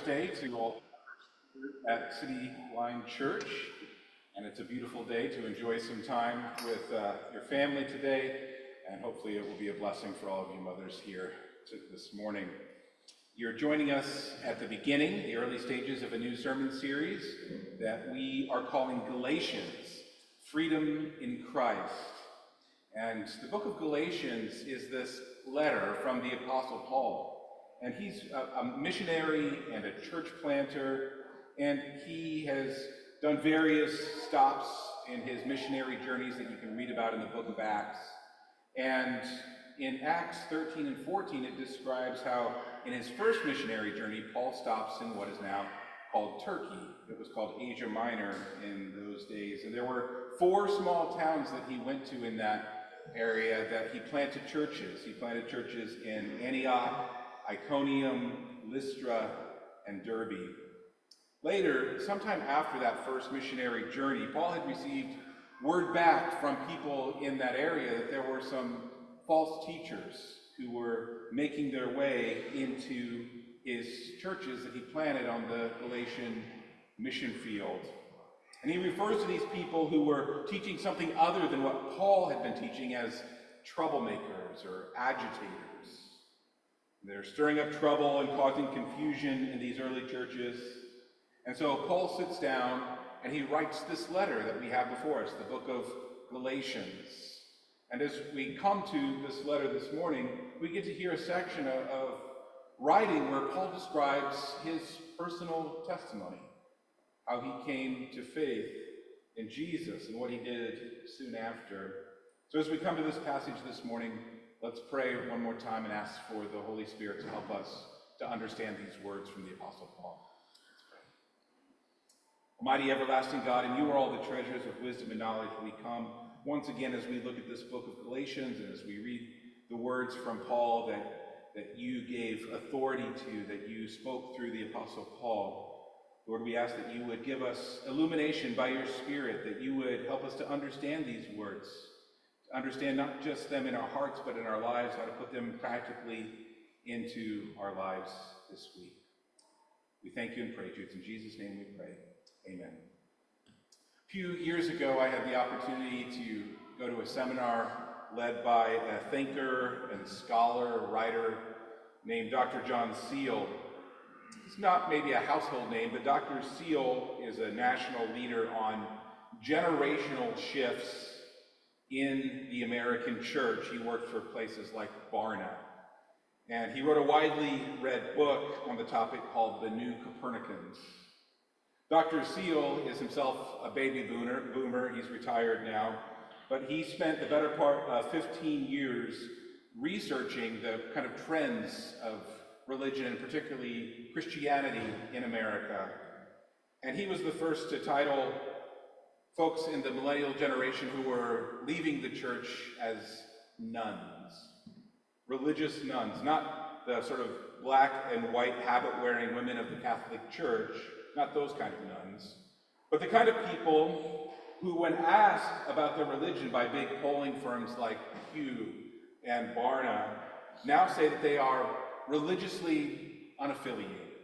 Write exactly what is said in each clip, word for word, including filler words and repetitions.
Day to all at City Line Church, and it's a beautiful day to enjoy some time with uh, your family today, and hopefully it will be a blessing for all of you mothers here this morning. You're joining us at the beginning, the early stages of a new sermon series that we are calling Galatians, Freedom in Christ. And the book of Galatians is this letter from the Apostle Paul. And he's a, a missionary and a church planter, and he has done various stops in his missionary journeys that you can read about in the book of Acts. And in Acts thirteen and fourteen, it describes how in his first missionary journey, Paul stops in what is now called Turkey. It was called Asia Minor in those days. And there were four small towns that he went to in that area that he planted churches. He planted churches in Antioch, Iconium, Lystra, and Derbe. Later, sometime after that first missionary journey, Paul had received word back from people in that area that there were some false teachers who were making their way into his churches that he planted on the Galatian mission field. And he refers to these people who were teaching something other than what Paul had been teaching as troublemakers or agitators. They're stirring up trouble and causing confusion in these early churches. And so Paul sits down and he writes this letter that we have before us, the book of Galatians. And as we come to this letter this morning, we get to hear a section of, of writing where Paul describes his personal testimony, how he came to faith in Jesus and what he did soon after. So as we come to this passage this morning, let's pray one more time and ask for the Holy Spirit to help us to understand these words from the Apostle Paul. Almighty everlasting God, and you are all the treasures of wisdom and knowledge. We come once again as we look at this book of Galatians and as we read the words from Paul that, that you gave authority to, that you spoke through the Apostle Paul. Lord, we ask that you would give us illumination by your Spirit, that you would help us to understand these words, to understand not just them in our hearts, but in our lives, how to put them practically into our lives this week. We thank you and praise you. It's in Jesus' name we pray. Amen. A few years ago, I had the opportunity to go to a seminar led by a thinker and scholar, writer named Doctor John Seal. It's not maybe a household name, but Doctor Seal is a national leader on generational shifts in the American church. He worked for places like Barna. And he wrote a widely read book on the topic called The New Copernicans. Doctor Seal is himself a baby boomer, boomer. He's retired now, but he spent the better part of fifteen years researching the kind of trends of religion, and particularly Christianity in America. And he was the first to title folks in the millennial generation who were leaving the church as nuns, religious nuns, not the sort of black and white habit-wearing women of the Catholic Church, not those kind of nuns, but the kind of people who, when asked about their religion by big polling firms like Pew and Barna, now say that they are religiously unaffiliated.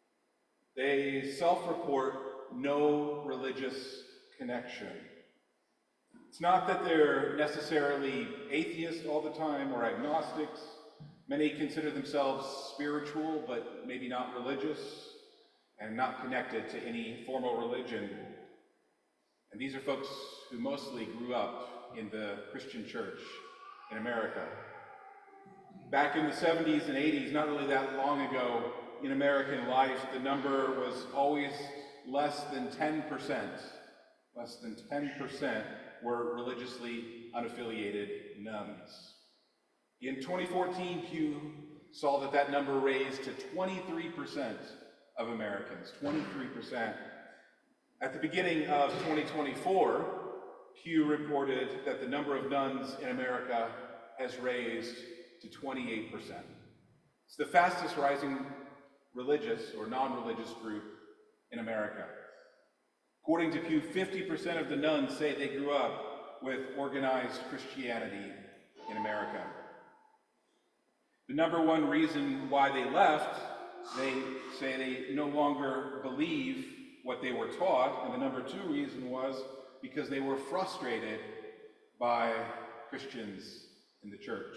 They self-report no religious connection. It's not that they're necessarily atheists all the time or agnostics. Many consider themselves spiritual, but maybe not religious, and not connected to any formal religion. And these are folks who mostly grew up in the Christian church in America. Back in the seventies and eighties, not really that long ago, in American life, the number was always less than ten percent. Less than ten percent were religiously unaffiliated nuns. In twenty fourteen, Pew saw that that number raised to twenty-three percent of Americans, twenty-three percent. At the beginning of twenty twenty-four, Pew reported that the number of nuns in America has raised to twenty-eight percent. It's the fastest rising religious or non-religious group in America. According to Pew, fifty percent of the nuns say they grew up with organized Christianity in America. The number one reason why they left They say they no longer believe what they were taught, and the number two reason was because they were frustrated by Christians in the church.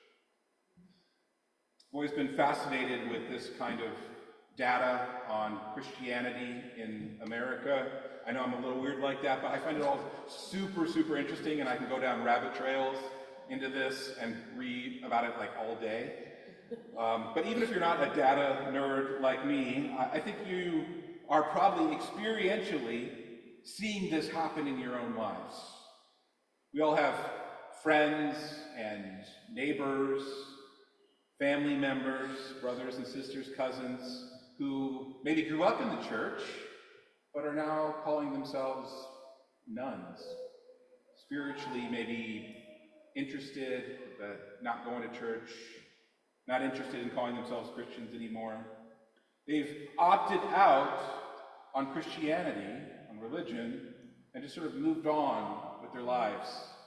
I've always been fascinated with this kind of data on Christianity in America. I know I'm a little weird like that, but I find it all super, super interesting, and I can go down rabbit trails into this and read about it like all day. Um, but even if you're not a data nerd like me, I, I think you are probably experientially seeing this happen in your own lives. We all have friends and neighbors, family members, brothers and sisters, cousins, who maybe grew up in the church, but are now calling themselves nuns. Spiritually maybe interested, but not going to church, not interested in calling themselves Christians anymore. They've opted out on Christianity, on religion, and just sort of moved on with their lives.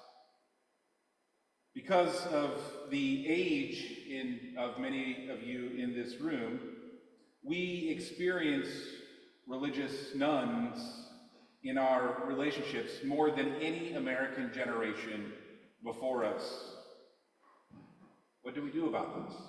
Because of the age in, of many of you in this room, we experience religious nuns in our relationships more than any American generation before us. What do we do about this?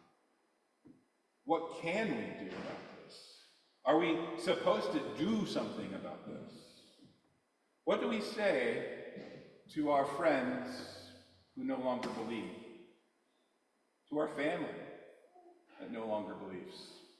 What can we do about this? Are we supposed to do something about this? What do we say to our friends who no longer believe? To our family that no longer believes?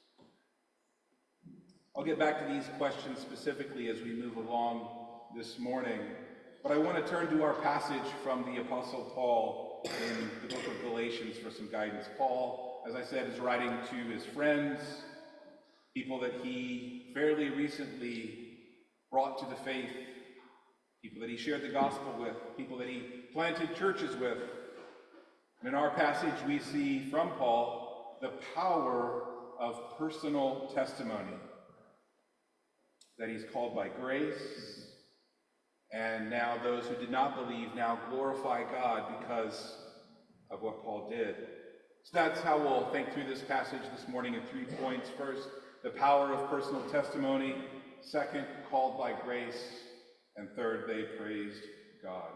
I'll get back to these questions specifically as we move along this morning, but I want to turn to our passage from the Apostle Paul in the book of Galatians for some guidance. Paul, as I said, is writing to his friends, people that he fairly recently brought to the faith, people that he shared the gospel with, people that he planted churches with. And in our passage, we see from Paul the power of personal testimony, that he's called by grace, and now those who did not believe now glorify God because of what Paul did. So that's how we'll think through this passage this morning in three points. First, the power of personal testimony. Second, called by grace. And third, they praised God.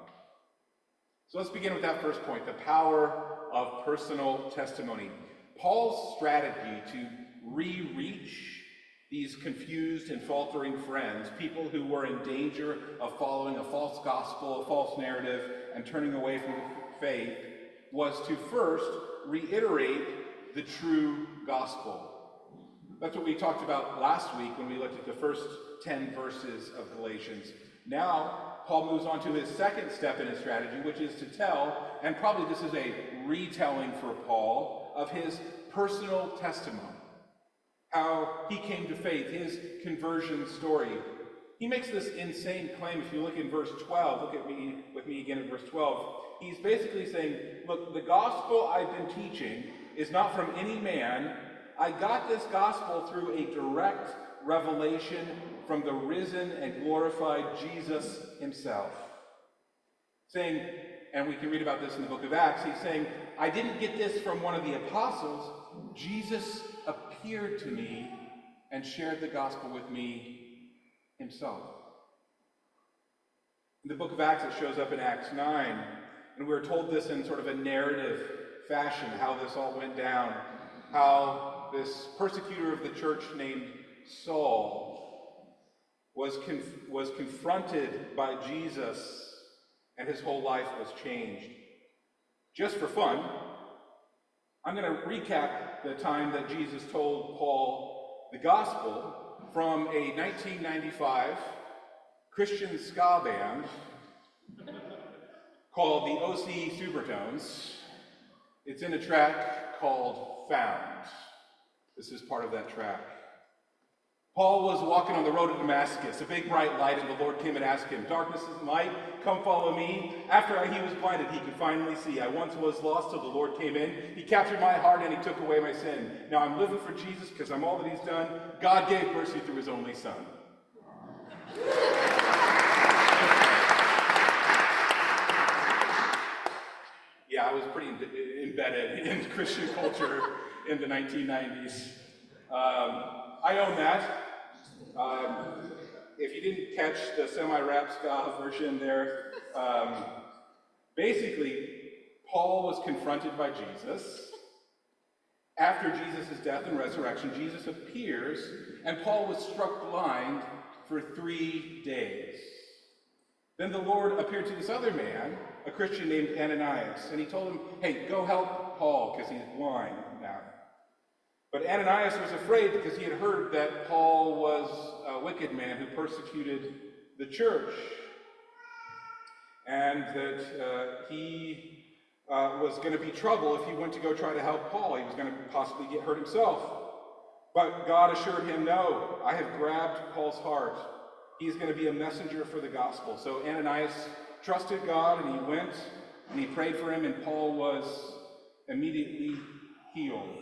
So let's begin with that first point, the power of personal testimony. Paul's strategy to re-reach these confused and faltering friends, people who were in danger of following a false gospel, a false narrative, and turning away from faith, was to first reiterate the true gospel. That's what we talked about last week when we looked at the first ten verses of Galatians. Now, Paul moves on to his second step in his strategy, which is to tell, and probably this is a retelling for Paul, of his personal testimony. How he came to faith, his conversion story. He makes this insane claim. If you look in verse twelve, look at me with me again in verse twelve. He's basically saying, look, the gospel I've been teaching is not from any man. I got this gospel through a direct revelation from the risen and glorified Jesus himself. Saying, and we can read about this in the book of Acts, he's saying, I didn't get this from one of the apostles. Jesus appeared to me and shared the gospel with me himself. In the book of Acts, it shows up in Acts nine, and we're told this in sort of a narrative fashion, how this all went down, how this persecutor of the church named Saul was, conf- was confronted by Jesus, and his whole life was changed. Just for fun, I'm going to recap the time that Jesus told Paul the gospel from a nineteen ninety-five Christian ska band called the O C Supertones. It's in a track called Found. This is part of that track. Paul was walking on the road to Damascus, a big bright light, and the Lord came and asked him, darkness isn't light, come follow me. After he was blinded, he could finally see. I once was lost till the Lord came in. He captured my heart and he took away my sin. Now I'm living for Jesus because I'm all that he's done. God gave mercy through his only son. Yeah, I was pretty embedded in Christian culture in the nineteen nineties. Um, I own that. Um, if you didn't catch the semi-rap ska version there, um, basically, Paul was confronted by Jesus. After Jesus' death and resurrection, Jesus appears, and Paul was struck blind for three days. Then the Lord appeared to this other man, a Christian named Ananias, and he told him, hey, go help Paul because he's blind now. But Ananias was afraid because he had heard that Paul was a wicked man who persecuted the church, and that uh, he uh, was going to be trouble if he went to go try to help Paul. He was going to possibly get hurt himself. But God assured him, no, I have grabbed Paul's heart. He's going to be a messenger for the gospel. So Ananias trusted God, and he went, and he prayed for him, and Paul was immediately healed.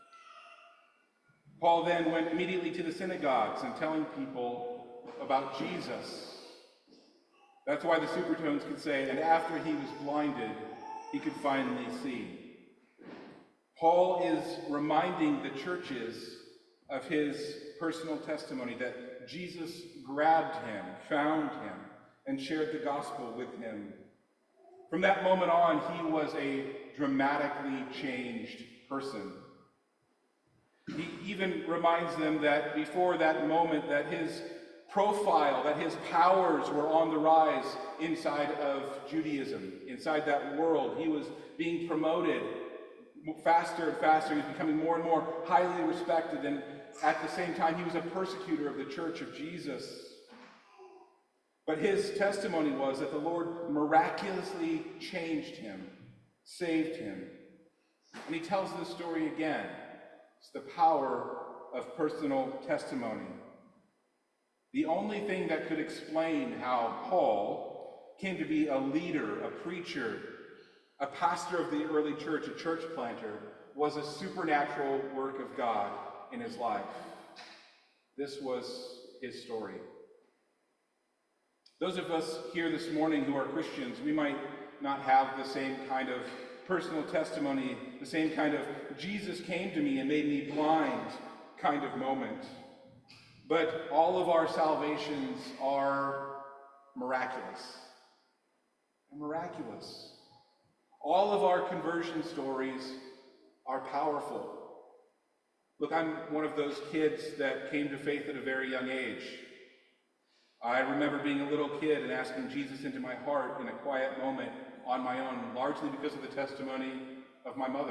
Paul then went immediately to the synagogues and telling people about Jesus. That's why the Supertones could say, and after he was blinded, he could finally see. Paul is reminding the churches of his personal testimony that Jesus grabbed him, found him, and shared the gospel with him. From that moment on, he was a dramatically changed person. He even reminds them that before that moment, that his profile, that his powers were on the rise inside of Judaism, inside that world. He was being promoted faster and faster. He was becoming more and more highly respected, and at the same time, he was a persecutor of the Church of Jesus. But his testimony was that the Lord miraculously changed him, saved him. And he tells this story again. It's the power of personal testimony. The only thing that could explain how Paul came to be a leader, a preacher, a pastor of the early church, a church planter, was a supernatural work of God in his life. This was his story. Those of us here this morning who are Christians, we might not have the same kind of personal testimony, the same kind of Jesus came to me and made me blind kind of moment. But all of our salvations are miraculous. They're miraculous. All of our conversion stories are powerful. Look, I'm one of those kids that came to faith at a very young age. I remember being a little kid and asking Jesus into my heart in a quiet moment on my own, largely because of the testimony of my mother.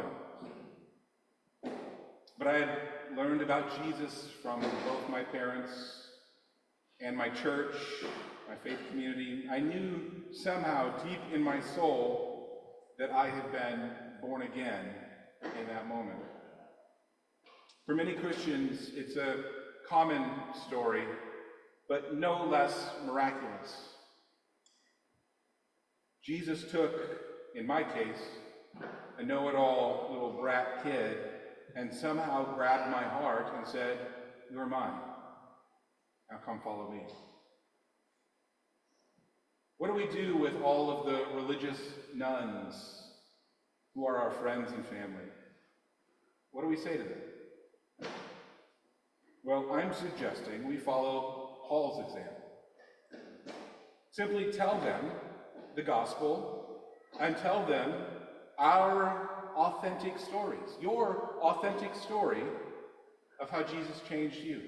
But I had learned about Jesus from both my parents and my church, my faith community. I knew somehow deep in my soul that I had been born again in that moment. For many Christians, it's a common story, but no less miraculous. Jesus took, in my case, a know-it-all little brat kid and somehow grabbed my heart and said, "You're mine. Now come follow me." What do we do with all of the religious nuns who are our friends and family? What do we say to them? Well, I'm suggesting we follow Paul's example. Simply tell them the gospel and tell them our authentic stories, your authentic story of how Jesus changed you.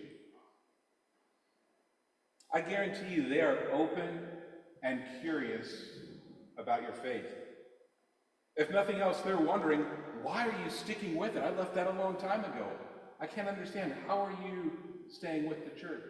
I guarantee you they are open and curious about your faith. If nothing else, they're wondering, why are you sticking with it? I left that a long time ago. I can't understand. How are you staying with the church?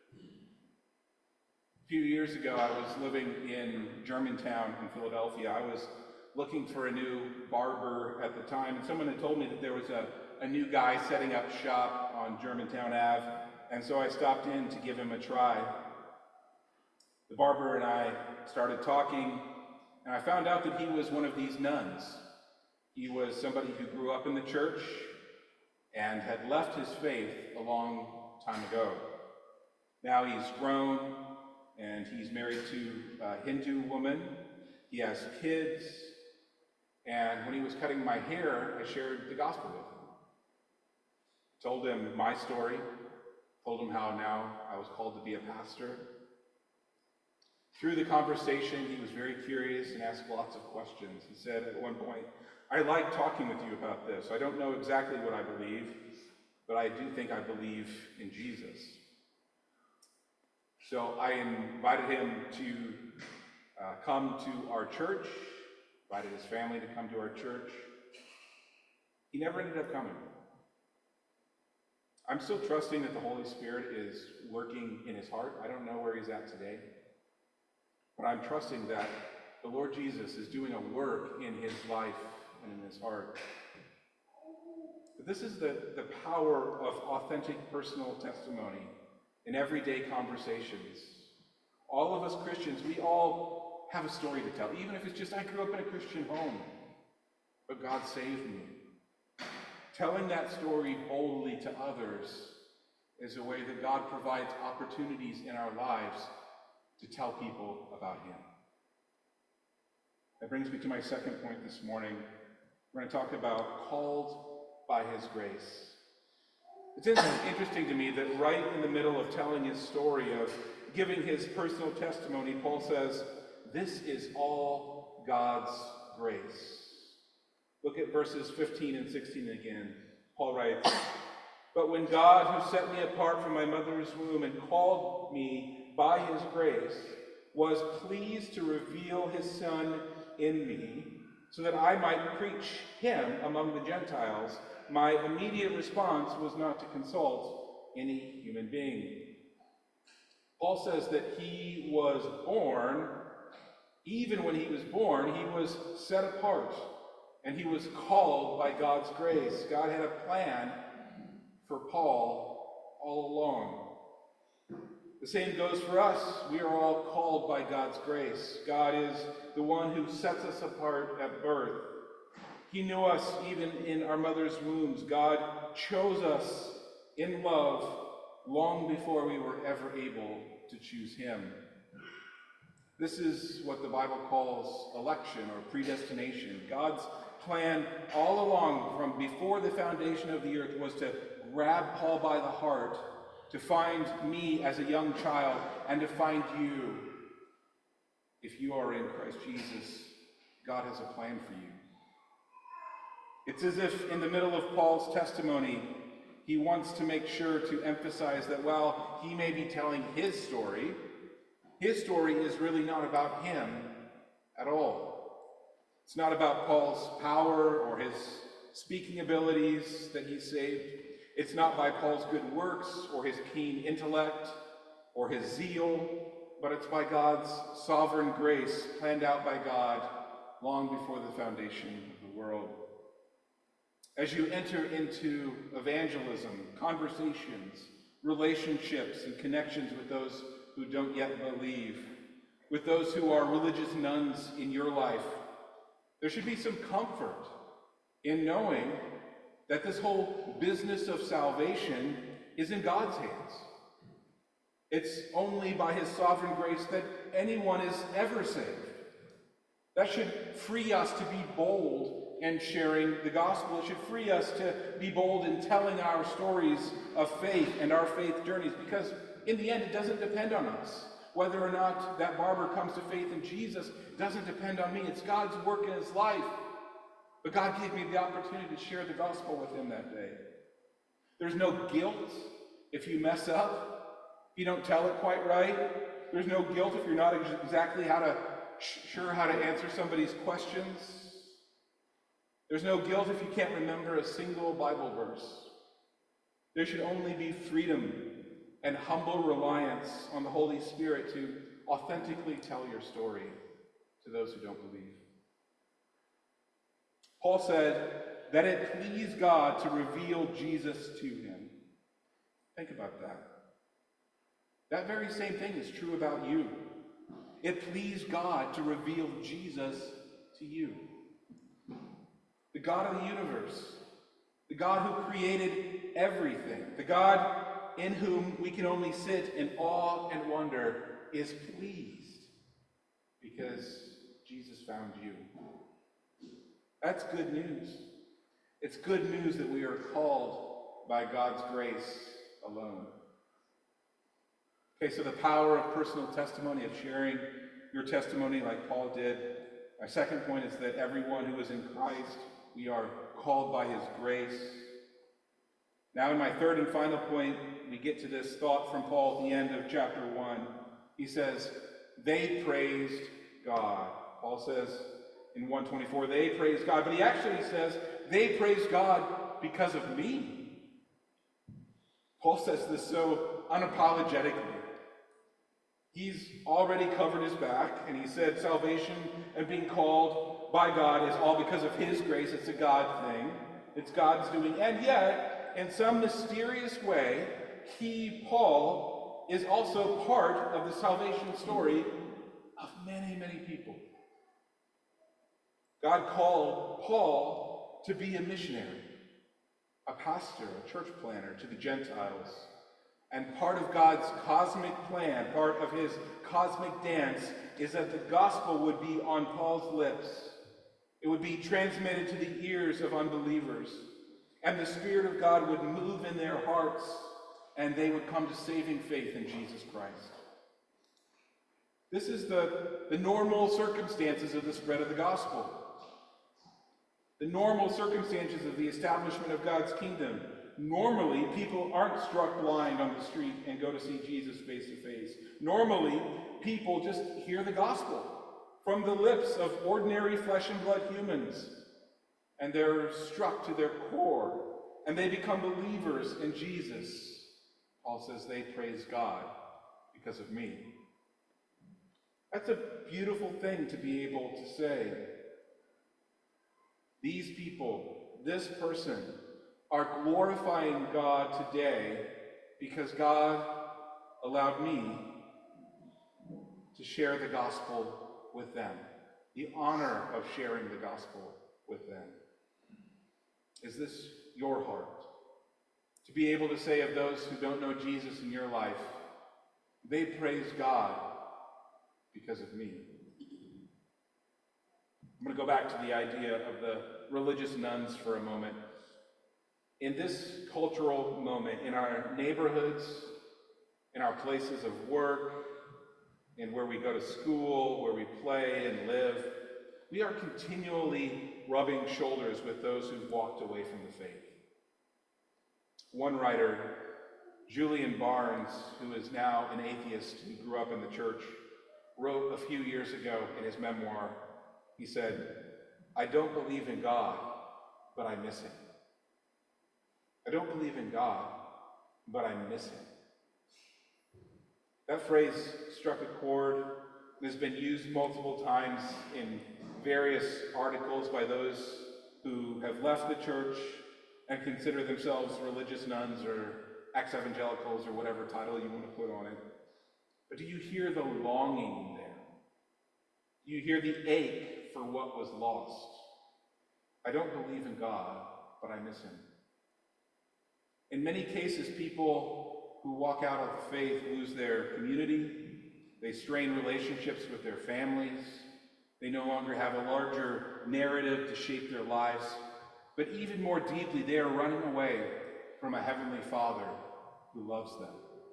A few years ago, I was living in Germantown in Philadelphia. I was looking for a new barber at the time, and someone had told me that there was a, a new guy setting up shop on Germantown Avenue, and so I stopped in to give him a try. The barber and I started talking, and I found out that he was one of these nuns. He was somebody who grew up in the church and had left his faith a long time ago. Now he's grown, and he's married to a Hindu woman. He has kids, and when he was cutting my hair, I shared the gospel with him. Told him my story, told him how now I was called to be a pastor. Through the conversation, he was very curious and asked lots of questions. He said at one point, I like talking with you about this. I don't know exactly what I believe, but I do think I believe in Jesus. So I invited him to uh, come to our church, invited his family to come to our church. He never ended up coming. I'm still trusting that the Holy Spirit is working in his heart. I don't know where he's at today, but I'm trusting that the Lord Jesus is doing a work in his life and in his heart. But this is the, the power of authentic personal testimony in everyday conversations. All of us Christians, we all have a story to tell, even if it's just, I grew up in a Christian home, but God saved me. Telling that story boldly to others is a way that God provides opportunities in our lives to tell people about him. That brings me to my second point this morning. We're going to talk about called by his grace. It's interesting to me that right in the middle of telling his story, of giving his personal testimony, Paul says, this is all God's grace. Look at verses fifteen and sixteen again. Paul writes, but when God, who set me apart from my mother's womb and called me by his grace, was pleased to reveal his Son in me, so that I might preach him among the Gentiles, my immediate response was not to consult any human being. Paul says that he was born, even when he was born, he was set apart. And he was called by God's grace. God had a plan for Paul all along. The same goes for us. We are all called by God's grace. God is the one who sets us apart at birth. He knew us even in our mother's wombs. God chose us in love long before we were ever able to choose him. This is what the Bible calls election or predestination. God's plan all along from before the foundation of the earth was to grab Paul by the heart, to find me as a young child, and to find you. If you are in Christ Jesus, God has a plan for you. It's as if in the middle of Paul's testimony, he wants to make sure to emphasize that while he may be telling his story, his story is really not about him at all. It's not about Paul's power or his speaking abilities that he saved. It's not by Paul's good works or his keen intellect or his zeal, but it's by God's sovereign grace planned out by God long before the foundation of the world. As you enter into evangelism, conversations, relationships, and connections with those who don't yet believe, with those who are religious nuns in your life, there should be some comfort in knowing that this whole business of salvation is in God's hands. It's only by his sovereign grace that anyone is ever saved. That should free us to be bold in sharing the gospel. It should free us to be bold in telling our stories of faith and our faith journeys, because in the end, it doesn't depend on us. Whether or not that barber comes to faith in Jesus doesn't depend on me. It's God's work in his life. But God gave me the opportunity to share the gospel with him that day. There's no guilt if you mess up, if you don't tell it quite right. There's no guilt if you're not ex- exactly how to sure how to answer somebody's questions. There's no guilt if you can't remember a single Bible verse. There should only be freedom and humble reliance on the Holy Spirit to authentically tell your story to those who don't believe. Paul said that it pleased God to reveal Jesus to him. Think about that. That very same thing is true about you. It pleased God to reveal Jesus to you. The God of the universe, the God who created everything, the God in whom we can only sit in awe and wonder, is pleased because Jesus found you. That's good news. It's good news that we are called by God's grace alone. Okay, so the power of personal testimony, of sharing your testimony like Paul did. My second point is that everyone who is in Christ, we are called by his grace. Now in my third and final point, we get to this thought from Paul at the end of chapter one. He says, they praised God. Paul says in one twenty-four, they praised God. But he actually says, they praised God because of me. Paul says this so unapologetically. He's already covered his back, and he said salvation and being called by God is all because of his grace. It's a God thing. It's God's doing. And yet, in some mysterious way, he, Paul, is also part of the salvation story of many, many people. God called Paul to be a missionary, a pastor, a church planner to the Gentiles. And part of God's cosmic plan, part of his cosmic dance, is that the gospel would be on Paul's lips. It would be transmitted to the ears of unbelievers. And the Spirit of God would move in their hearts, and they would come to saving faith in Jesus Christ. This is the, the normal circumstances of the spread of the gospel. The normal circumstances of the establishment of God's kingdom. Normally, people aren't struck blind on the street and go to see Jesus face to face. Normally, people just hear the gospel from the lips of ordinary flesh and blood humans. And they're struck to their core, and they become believers in Jesus. Paul says they praise God because of me. That's a beautiful thing to be able to say. These people, this person, are glorifying God today because God allowed me to share the gospel with them. The honor of sharing the gospel with them. Is this your heart? To be able to say of those who don't know Jesus in your life, they praise God because of me. I'm going to go back to the idea of the religious nuns for a moment. In this cultural moment, in our neighborhoods, in our places of work, in where we go to school, where we play and live, we are continually rubbing shoulders with those who've walked away from the faith. One writer, Julian Barnes, who is now an atheist who grew up in the church, wrote a few years ago in his memoir, he said, "I don't believe in God, but I miss him. I don't believe in God, but I miss him." That phrase struck a chord and has been used multiple times in various articles by those who have left the church and consider themselves religious nuns or ex-evangelicals or whatever title you want to put on it. But do you hear the longing there? Do you hear the ache for what was lost? I don't believe in God, but I miss him. In many cases, people who walk out of the faith lose their community. They strain relationships with their families. They no longer have a larger narrative to shape their lives. But even more deeply, they are running away from a heavenly Father who loves them.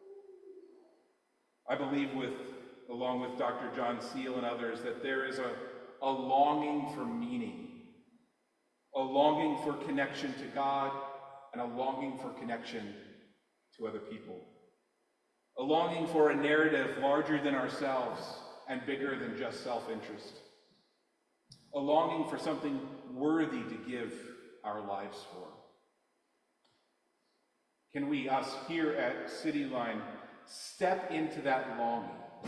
I believe, with, along with Doctor John Seal and others, that there is a, a longing for meaning, a longing for connection to God, and a longing for connection to other people. A longing for a narrative larger than ourselves and bigger than just self-interest. A longing for something worthy to give our lives for. Can we, us here at City Line, step into that longing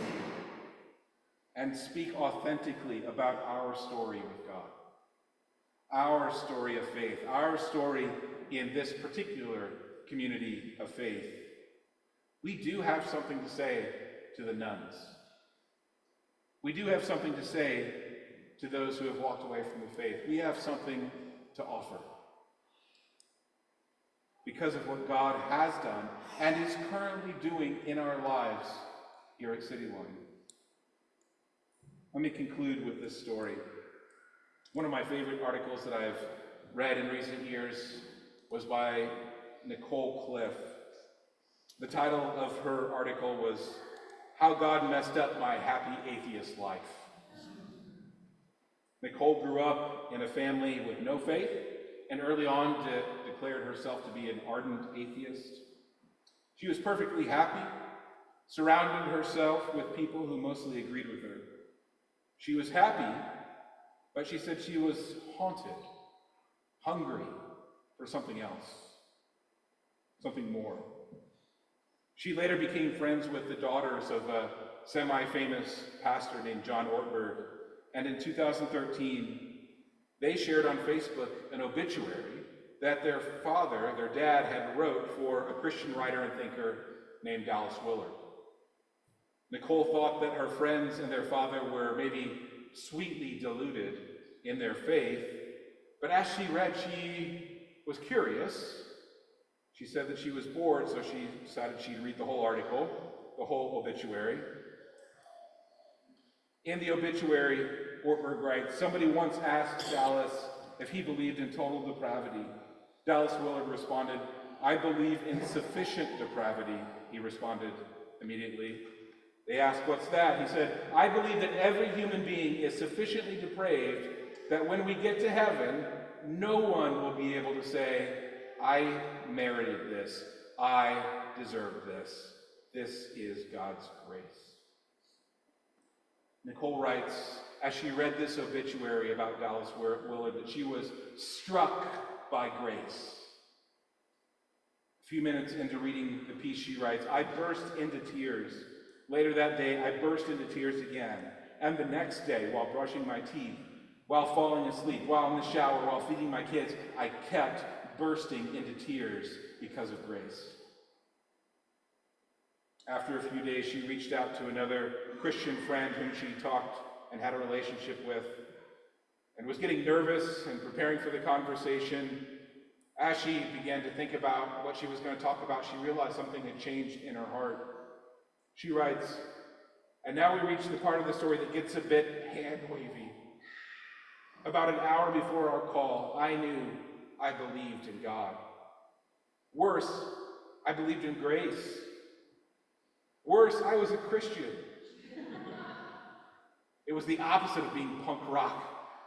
and speak authentically about our story with God? Our story of faith, our story in this particular community of faith. We do have something to say to the nuns. We do have something to say to those who have walked away from the faith. We have something to offer because of what God has done and is currently doing in our lives here at City Line. Let me conclude with this story. One of my favorite articles that I've read in recent years was by Nicole Cliff. The title of her article was, "How God Messed Up My Happy Atheist Life." Nicole grew up in a family with no faith, and early on de- declared herself to be an ardent atheist. She was perfectly happy, surrounding herself with people who mostly agreed with her. She was happy, but she said she was haunted, hungry for something else, something more. She later became friends with the daughters of a semi-famous pastor named John Ortberg, and in two thousand thirteen, they shared on Facebook an obituary that their father, their dad, had wrote for a Christian writer and thinker named Dallas Willard. Nicole thought that her friends and their father were maybe sweetly deluded in their faith, but as she read, she was curious. She said that she was bored, so she decided she'd read the whole article, the whole obituary. In the obituary, Ortberg writes, "Somebody once asked Dallas if he believed in total depravity. Dallas Willard responded, 'I believe in sufficient depravity,' he responded immediately. They asked, 'What's that?' He said, 'I believe that every human being is sufficiently depraved that when we get to heaven, no one will be able to say, I merited this, I deserve this. This is God's grace.'" Nicole writes, as she read this obituary about Dallas Willard, that she was struck by grace. A few minutes into reading the piece, she writes, "I burst into tears. Later that day, I burst into tears again. And the next day, while brushing my teeth, while falling asleep, while in the shower, while feeding my kids, I kept bursting into tears because of grace." After a few days, she reached out to another Christian friend whom she talked and had a relationship with, and was getting nervous and preparing for the conversation. As she began to think about what she was going to talk about, she realized something had changed in her heart. She writes, "And now we reach the part of the story that gets a bit hand-wavy. About an hour before our call, I knew I believed in God. Worse, I believed in grace. Worse, I was a Christian. It was the opposite of being punk rock."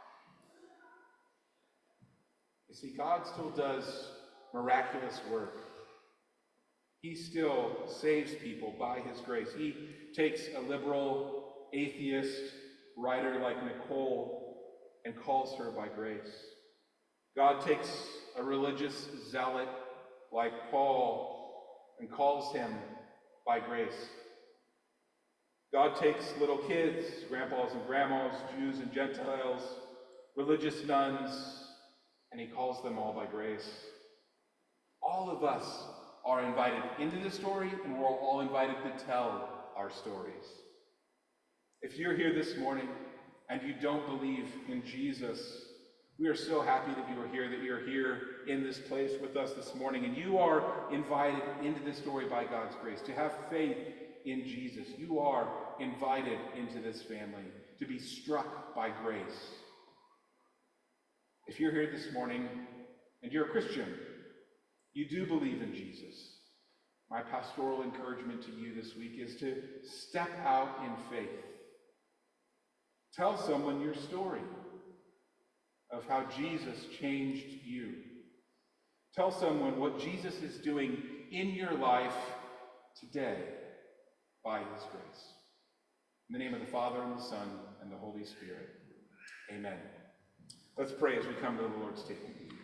You see, God still does miraculous work. He still saves people by his grace. He takes a liberal atheist writer like Nicole and calls her by grace. God takes a religious zealot like Paul and calls him by grace. God takes little kids, grandpas and grandmas, Jews and Gentiles, religious nuns, and he calls them all by grace. All of us are invited into the story, and we're all invited to tell our stories. If you're here this morning and you don't believe in Jesus, we are so happy that you are here, that you're here in this place with us this morning, and you are invited into this story by God's grace, to have faith in Jesus. You are invited into this family, to be struck by grace. If you're here this morning and you're a Christian, you do believe in Jesus, my pastoral encouragement to you this week is to step out in faith. Tell someone your story of how Jesus changed you. Tell someone what Jesus is doing in your life today by his grace. In the name of the Father, and the Son, and the Holy Spirit. Amen. Let's pray as we come to the Lord's table.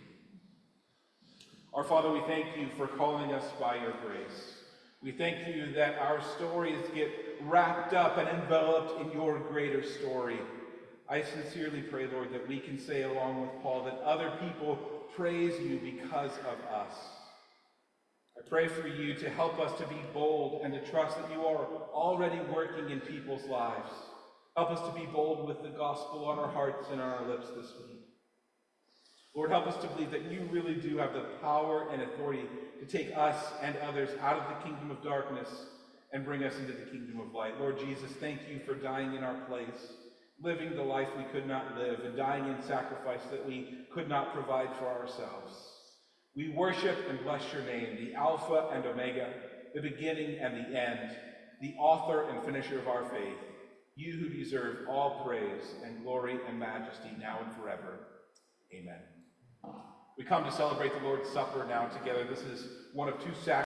Our Father, we thank you for calling us by your grace. We thank you that our stories get wrapped up and enveloped in your greater story. I sincerely pray, Lord, that we can say along with Paul that other people praise you because of us. I pray for you to help us to be bold and to trust that you are already working in people's lives. Help us to be bold with the gospel on our hearts and on our lips this week. Lord, help us to believe that you really do have the power and authority to take us and others out of the kingdom of darkness and bring us into the kingdom of light. Lord Jesus, thank you for dying in our place, living the life we could not live, and dying in sacrifice that we could not provide for ourselves. We worship and bless your name, the Alpha and Omega, the beginning and the end, the author and finisher of our faith, you who deserve all praise and glory and majesty now and forever. Amen. We come to celebrate the Lord's Supper now together. This is one of two sacraments